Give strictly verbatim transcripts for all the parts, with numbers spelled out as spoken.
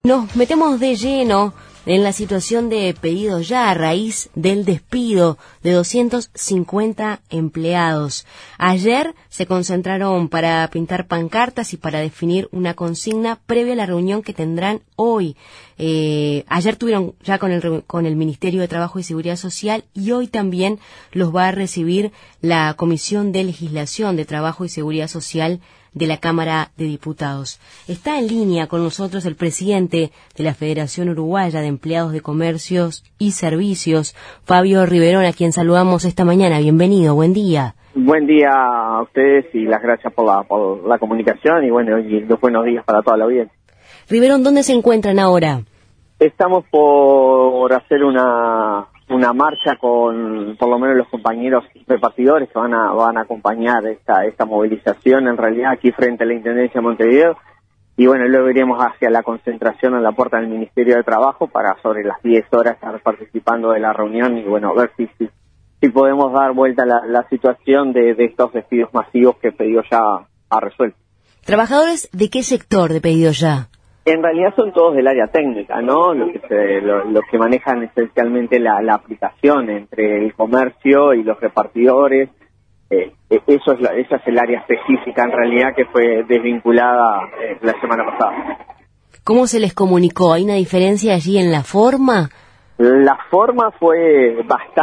Nos metemos de lleno en la situación de pedidos ya a raíz del despido de doscientos cincuenta empleados. Ayer se concentraron para pintar pancartas y para definir una consigna previa a la reunión que tendrán hoy. Eh, ayer tuvieron ya con el, con el Ministerio de Trabajo y Seguridad Social y hoy también los va a recibir la Comisión de Legislación de Trabajo y Seguridad Social de la Cámara de Diputados. Está en línea con nosotros el presidente de la Federación Uruguaya de Empleados de Comercios y Servicios, Fabio Riverón, a quien saludamos esta mañana. Bienvenido, buen día. Buen día a ustedes y las gracias por la, por la comunicación y bueno, y los buenos días para toda la audiencia. Riverón, ¿dónde se encuentran ahora? Estamos por hacer una una marcha con por lo menos los compañeros repartidores que van a van a acompañar esta esta movilización en realidad aquí frente a la Intendencia de Montevideo y bueno, luego iremos hacia la concentración en la puerta del Ministerio de Trabajo para sobre las diez horas estar participando de la reunión y bueno, ver si si, si podemos dar vuelta a la, la situación de, de estos despidos masivos que Pedido Ya ha resuelto. ¿Trabajadores de qué sector de Pedido Ya? En realidad son todos del área técnica, ¿no? Los que, se, lo, lo que manejan esencialmente la, la aplicación entre el comercio y los repartidores. Eh, eso es la, esa es el área específica en realidad que fue desvinculada eh, la semana pasada. ¿Cómo se les comunicó? ¿Hay una diferencia allí en la forma? La forma fue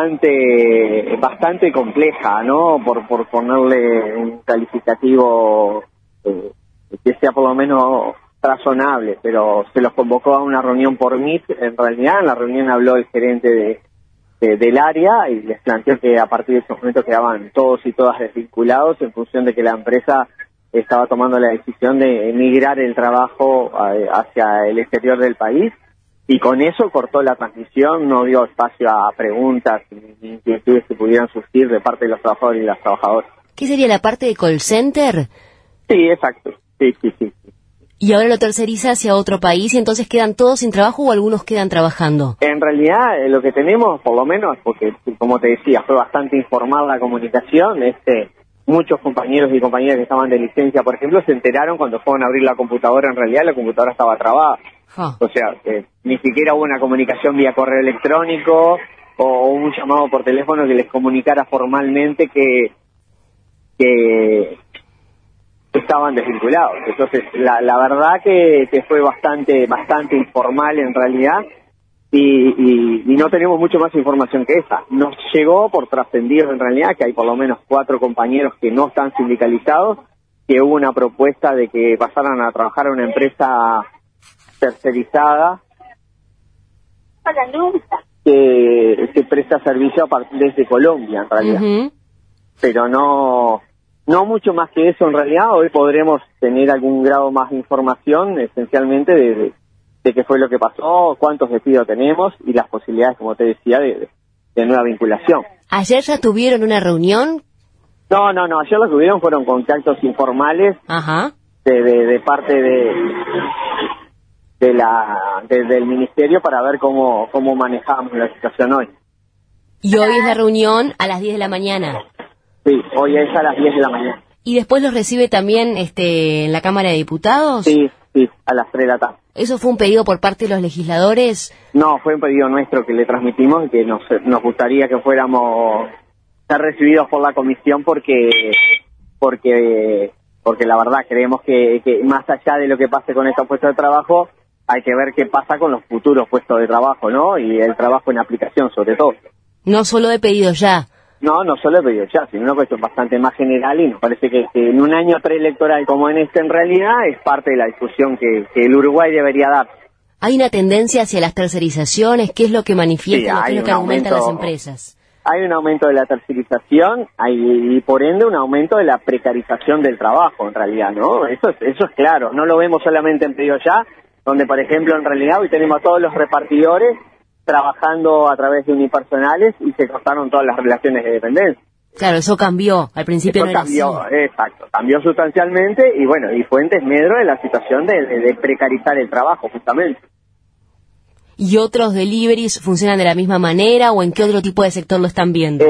bastante bastante compleja, ¿no? Por, por ponerle un calificativo eh, que sea por lo menos razonable, pero se los convocó a una reunión por Meet. En realidad en la reunión habló el gerente de, de, del área y les planteó que a partir de ese momento quedaban todos y todas desvinculados en función de que la empresa estaba tomando la decisión de emigrar el trabajo hacia el exterior del país y con eso cortó la transmisión, no dio espacio a preguntas ni inquietudes que pudieran surgir de parte de los trabajadores y las trabajadoras. ¿Qué sería la parte de call center? Sí, exacto, sí, sí, sí. Y ahora lo terceriza hacia otro país y entonces quedan todos sin trabajo o algunos quedan trabajando. En realidad eh, lo que tenemos, por lo menos, porque como te decía, fue bastante informal la comunicación, este, muchos compañeros y compañeras que estaban de licencia, por ejemplo, se enteraron cuando fueron a abrir la computadora, en realidad la computadora estaba trabada. Huh. O sea, eh, ni siquiera hubo una comunicación vía correo electrónico o un llamado por teléfono que les comunicara formalmente que... que estaban desvinculados. Entonces, la, la verdad que, que fue bastante bastante informal en realidad y, y, y no tenemos mucho más información que esa. Nos llegó por trascendido en realidad que hay por lo menos cuatro compañeros que no están sindicalizados, que hubo una propuesta de que pasaran a trabajar a una empresa tercerizada que, que presta servicio a partir desde Colombia en realidad. Uh-huh. Pero no... No mucho más que eso en realidad. Hoy podremos tener algún grado más de información esencialmente de, de, de qué fue lo que pasó, cuántos despidos tenemos y las posibilidades, como te decía, de, de nueva vinculación. ¿Ayer ya tuvieron una reunión? No, no, no, ayer lo que hubieron fueron contactos informales. Ajá. De, de, de parte de, de la de, del ministerio para ver cómo, cómo manejamos la situación hoy. Y hoy es la reunión a las diez de la mañana. Sí, hoy es a las diez de la mañana. ¿Y después los recibe también este en la Cámara de Diputados? Sí, sí, a las tres de la tarde. ¿Eso fue un pedido por parte de los legisladores? No, fue un pedido nuestro que le transmitimos y que nos, nos gustaría que fuéramos ser recibidos por la comisión porque porque porque la verdad creemos que, que más allá de lo que pase con estos puestos de trabajo, hay que ver qué pasa con los futuros puestos de trabajo, ¿no? Y el trabajo en aplicación sobre todo. No solo de Pedido Ya. No, no solo he pedido ya, sino una cuestión bastante más general y nos parece que, que en un año preelectoral como en este en realidad es parte de la discusión que, que el Uruguay debería dar. ¿Hay una tendencia hacia las tercerizaciones? ¿Qué es lo que manifiestan, sí, qué es lo que argumentan las empresas? Hay un aumento de la tercerización hay, y por ende un aumento de la precarización del trabajo en realidad, ¿no? Eso es, eso es claro, no lo vemos solamente en Pedido Ya, donde por ejemplo en realidad hoy tenemos a todos los repartidores trabajando a través de unipersonales y se cortaron todas las relaciones de dependencia. Claro, eso cambió, al principio eso no cambió, era así. Exacto, cambió sustancialmente y bueno, y fue en desmedro de la situación de, de, de precarizar el trabajo justamente. ¿Y otros deliveries funcionan de la misma manera o en qué otro tipo de sector lo están viendo? Eh,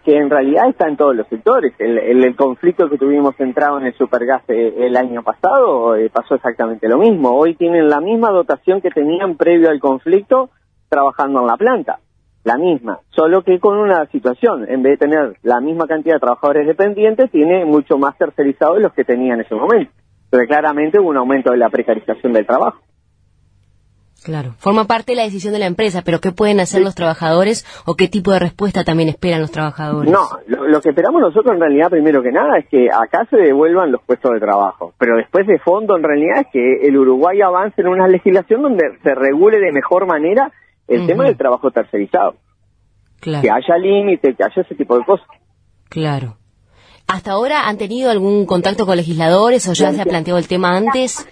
que en realidad está en todos los sectores. El, el, el conflicto que tuvimos centrado en el Supergas eh, el año pasado eh, pasó exactamente lo mismo. Hoy tienen la misma dotación que tenían previo al conflicto trabajando en la planta, la misma, solo que con una situación, en vez de tener la misma cantidad de trabajadores dependientes, tiene mucho más tercerizados de los que tenía en ese momento. Pero claramente hubo un aumento de la precarización del trabajo. Claro, forma parte de la decisión de la empresa, pero ¿qué pueden hacer sí. los trabajadores o qué tipo de respuesta también esperan los trabajadores? No, lo, lo que esperamos nosotros en realidad, primero que nada, es que acá se devuelvan los puestos de trabajo, pero después de fondo en realidad es que el Uruguay avance en una legislación donde se regule de mejor manera el uh-huh. tema del trabajo tercerizado. Claro. Que haya límite, que haya ese tipo de cosas. Claro. ¿Hasta ahora han tenido algún contacto con legisladores o ya se ha planteado el tema antes?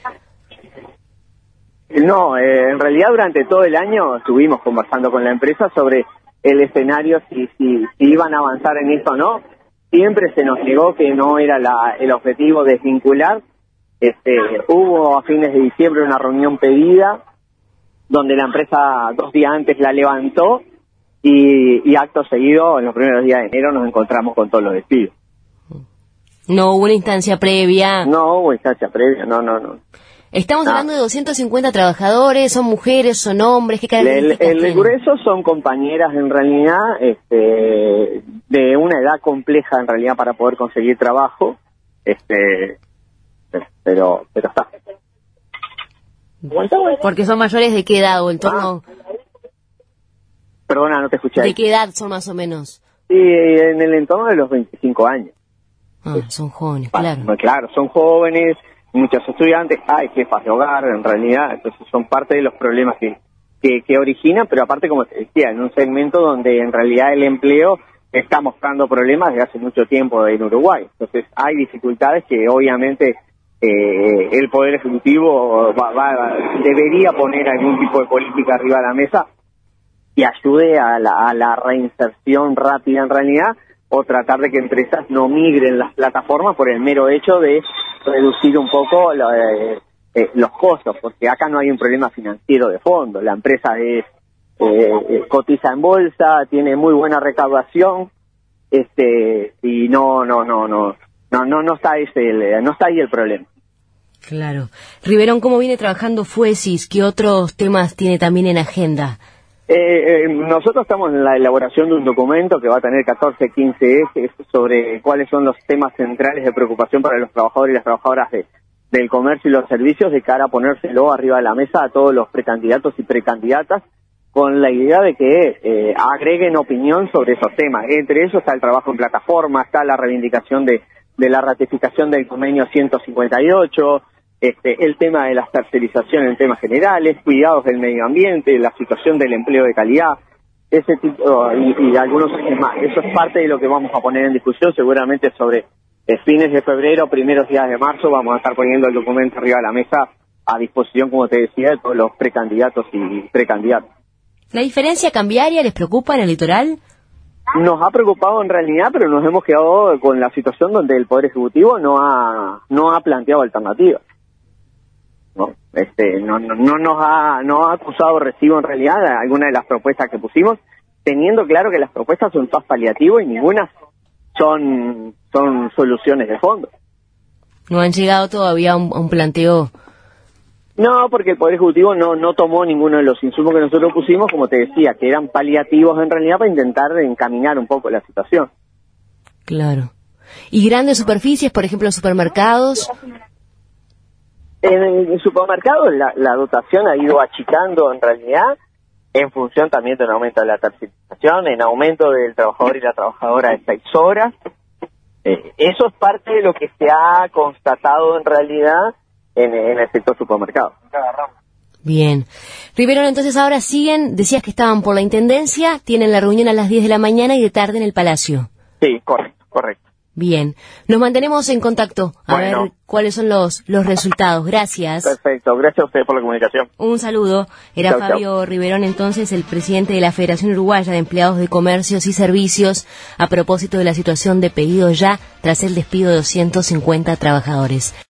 No, eh, en realidad durante todo el año estuvimos conversando con la empresa sobre el escenario, si, si, si iban a avanzar en esto o no. Siempre se nos negó que no era la, el objetivo desvincular. Este, hubo a fines de diciembre una reunión pedida donde la empresa dos días antes la levantó y, y acto seguido, en los primeros días de enero, nos encontramos con todos los despidos. ¿No hubo una instancia previa? No hubo instancia previa, no, no, no. Estamos ah. hablando de doscientos cincuenta trabajadores, ¿son mujeres, son hombres? ¿Qué características El, el grueso son compañeras en realidad, este, de una edad compleja en realidad para poder conseguir trabajo, este, pero, pero está. Porque son mayores de qué edad o en torno... Ah. Perdona, no te escuché. ¿De qué edad son más o menos? Sí, en el entorno de los veinticinco años. Ah, son jóvenes, claro. Claro, son jóvenes. Muchos estudiantes, hay jefas de hogar en realidad, entonces son parte de los problemas que, que, que originan, pero aparte, como te decía, en un segmento donde en realidad el empleo está mostrando problemas desde hace mucho tiempo en Uruguay. Entonces hay dificultades que obviamente eh, el Poder Ejecutivo va, va, debería poner algún tipo de política arriba de la mesa y ayude a la, a la reinserción rápida en realidad, o tratar de que empresas no migren las plataformas por el mero hecho de reducir un poco lo, eh, eh, los costos, porque acá no hay un problema financiero de fondo. La empresa es eh, cotiza en bolsa, tiene muy buena recaudación, este y no no no no no no no está ese el, no está ahí el problema. Claro. Riverón, ¿cómo viene trabajando Fuesis? ¿Qué otros temas tiene también en agenda? Eh, eh, nosotros estamos en la elaboración de un documento que va a tener catorce, quince ejes sobre cuáles son los temas centrales de preocupación para los trabajadores y las trabajadoras de, del comercio y los servicios, de cara a ponérselo arriba de la mesa a todos los precandidatos y precandidatas, con la idea de que eh, agreguen opinión sobre esos temas. Entre ellos está el trabajo en plataforma, está la reivindicación de, de la ratificación del convenio ciento cincuenta y ocho, Este, el tema de las tercerizaciones en temas generales, cuidados del medio ambiente, la situación del empleo de calidad, ese tipo y, y algunos ejes más. Eso es parte de lo que vamos a poner en discusión, seguramente sobre eh, fines de febrero, primeros días de marzo, vamos a estar poniendo el documento arriba de la mesa a disposición, como te decía, de todos los precandidatos y precandidatos. ¿La diferencia cambiaria les preocupa en el litoral? Nos ha preocupado en realidad, pero nos hemos quedado con la situación donde el Poder Ejecutivo no ha no ha planteado alternativas. No, este, no, no, no nos ha, no ha acusado recibo en realidad alguna de las propuestas que pusimos, teniendo claro que las propuestas son todas paliativas y ninguna son, son soluciones de fondo. ¿No han llegado todavía a un, a un planteo? No, porque el Poder Ejecutivo no, no tomó ninguno de los insumos que nosotros pusimos, como te decía, que eran paliativos en realidad para intentar encaminar un poco la situación. Claro. ¿Y grandes superficies, por ejemplo, supermercados? En el supermercado la, la dotación ha ido achicando en realidad, en función también de un aumento de la tercerización, en aumento del trabajador y la trabajadora de seis horas. Eh, eso es parte de lo que se ha constatado en realidad en, en el sector supermercado. Bien. Riverón, entonces ahora siguen, decías que estaban por la Intendencia, tienen la reunión a las diez de la mañana y de tarde en el Palacio. Sí, correcto, correcto. Bien, nos mantenemos en contacto a bueno. ver cuáles son los los resultados. Gracias. Perfecto, gracias a ustedes por la comunicación. Un saludo. Era chau, Fabio chau. Riverón, entonces, el presidente de la Federación Uruguaya de Empleados de Comercios y Servicios, a propósito de la situación de pedido ya tras el despido de doscientos cincuenta trabajadores.